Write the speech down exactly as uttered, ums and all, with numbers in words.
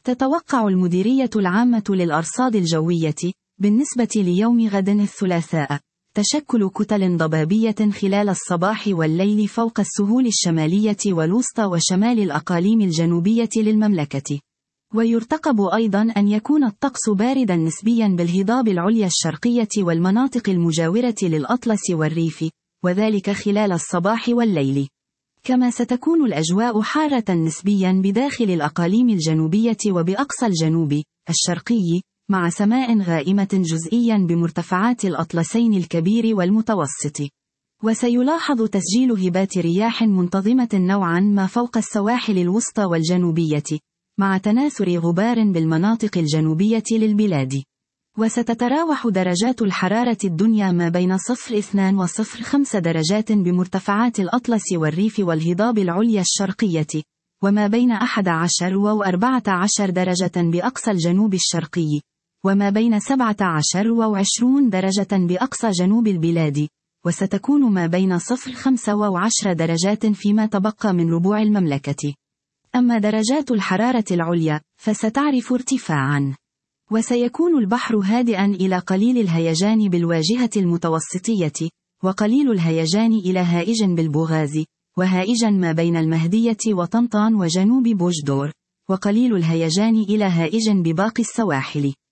تتوقع المديرية العامة للأرصاد الجوية، بالنسبة ليوم غد الثلاثاء، تشكل كتل ضبابية خلال الصباح والليل فوق السهول الشمالية والوسطى وشمال الأقاليم الجنوبية للمملكة. ويرتقب أيضا أن يكون الطقس باردا نسبيا بالهضاب العليا الشرقية والمناطق المجاورة للأطلس والريف، وذلك خلال الصباح والليل. كما ستكون الأجواء حارة نسبيا بداخل الأقاليم الجنوبية وبأقصى الجنوب الشرقي، مع سماء غائمة جزئيا بمرتفعات الأطلسين الكبير والمتوسط. وسيلاحظ تسجيل هبات رياح منتظمة نوعا ما فوق السواحل الوسطى والجنوبية، مع تناثر غبار بالمناطق الجنوبية للبلاد. وستتراوح درجات الحرارة الدنيا ما بين صفر اثنان وصفر خمس درجات بمرتفعات الأطلس والريف والهضاب العليا الشرقية، وما بين أحد عشر وأربعة عشر درجة بأقصى الجنوب الشرقي، وما بين سبعة عشر وعشرون درجة بأقصى جنوب البلاد، وستكون ما بين صفر خمسة وعشر درجات فيما تبقى من ربوع المملكة. أما درجات الحرارة العليا فستعرف ارتفاعا. وسيكون البحر هادئا إلى قليل الهيجان بالواجهة المتوسطية، وقليل الهيجان إلى هائج بالبوغاز، وهائجا ما بين المهدية وطنطان وجنوب بوجدور، وقليل الهيجان إلى هائج بباقي السواحل.